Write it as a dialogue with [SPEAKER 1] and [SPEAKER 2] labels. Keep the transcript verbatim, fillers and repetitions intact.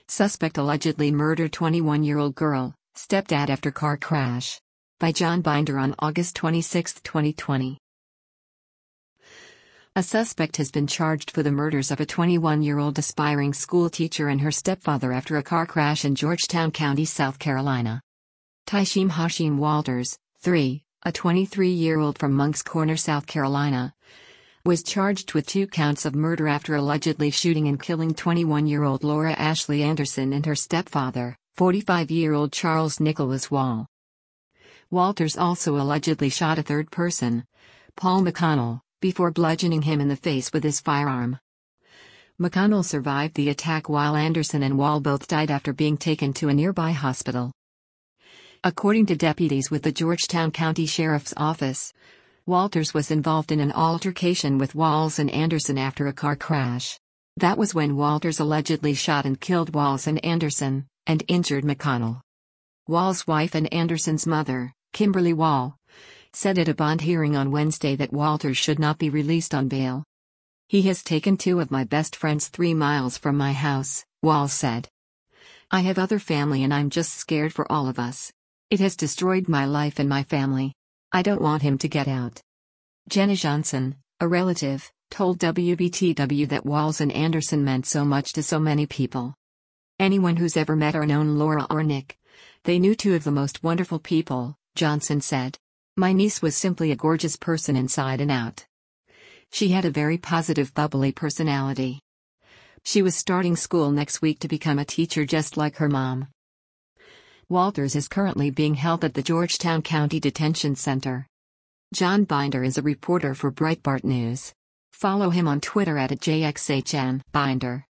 [SPEAKER 1] Suspect allegedly murdered twenty-one-year-old girl, stepdad after car crash. By John Binder on August twenty-sixth, twenty twenty. A suspect has been charged for the murders of a twenty-one-year-old aspiring school teacher and her stepfather after a car crash in Georgetown County, South Carolina. Tishim Hashim Walters, three, a twenty-three-year-old from Moncks Corner, South Carolina, was charged with two counts of murder after allegedly shooting and killing twenty-one-year-old Laura Ashley Anderson and her stepfather, forty-five-year-old Charles Nicholas Wall. Walters also allegedly shot a third person, Paul McConnell, before bludgeoning him in the face with his firearm. McConnell survived the attack while Anderson and Wall both died after being taken to a nearby hospital. According to deputies with the Georgetown County Sheriff's Office, Walters was involved in an altercation with Walls and Anderson after a car crash. That was when Walters allegedly shot and killed Walls and Anderson, and injured McConnell. Wall's wife and Anderson's mother, Kimberly Wall, said at a bond hearing on Wednesday that Walters should not be released on bail. "He has taken two of my best friends three miles from my house," Wall said. "I have other family and I'm just scared for all of us. It has destroyed my life and my family. I don't want him to get out." Jenna Johnson, a relative, told W B T W that Walls and Anderson meant so much to so many people. "Anyone who's ever met or known Laura or Nick, they knew two of the most wonderful people," Johnson said. "My niece was simply a gorgeous person inside and out. She had a very positive, bubbly personality. She was starting school next week to become a teacher just like her mom." Walters is currently being held at the Georgetown County Detention Center. John Binder is a reporter for Breitbart News. Follow him on Twitter at J X H N Binder.